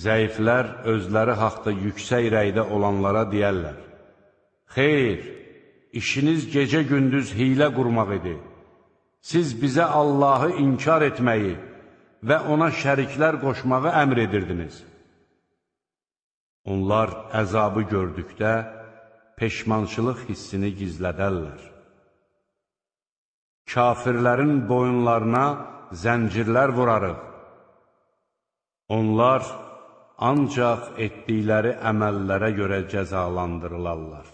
Zəiflər özləri haqda yüksək rəydə olanlara deyərlər: Xeyr, işiniz gecə-gündüz hiylə qurmaq idi. Siz bizə Allahı inkar etməyi və ona şəriklər qoşmağı əmr edirdiniz. Onlar əzabı gördükdə peşmançılıq hissini gizlədərlər. Kafirlərin boyunlarına zəncirlər vurarıq. Onlar ancaq etdikləri əməllərə görə cəzalandırılarlar.